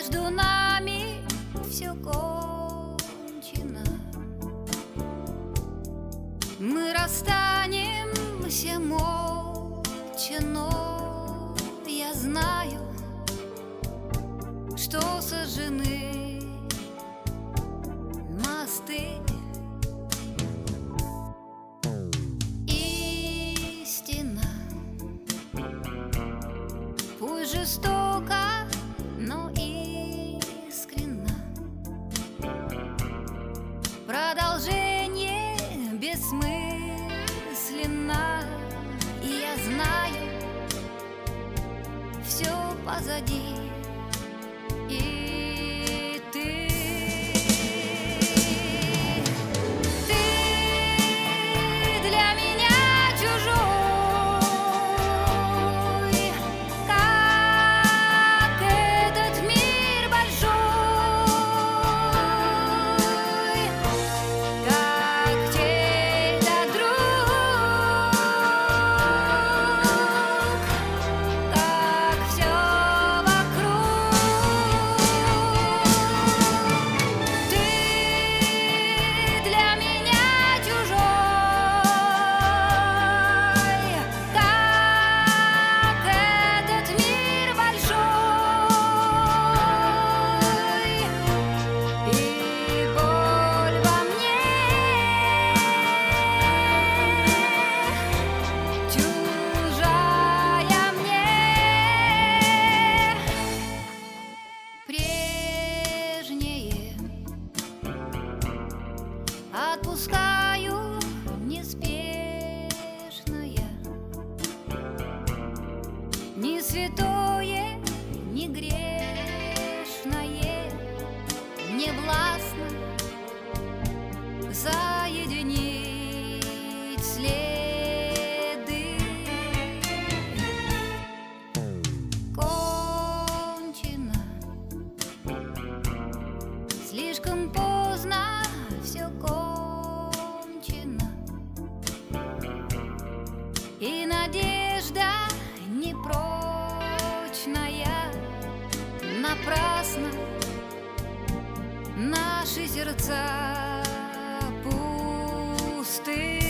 между нами все кончено. Мы расстанемся молча, но я знаю, что сожжены мосты. Истина, пусть жестоко, но искренно. Продолжение бессмысленно, и я знаю, все позади. И ты для меня чужой, как этот мир большой, как чей-то друг, как все вокруг. Ты для меня чужой, как этот мир большой, и боль во мне чужая мне. Прежнее отпускаю неспешно я. Ни святое, ни грешное не властно соединить следы. Кончено, слишком поздно все кончено, и надежда непрочная, напрасно наши сердца пусты.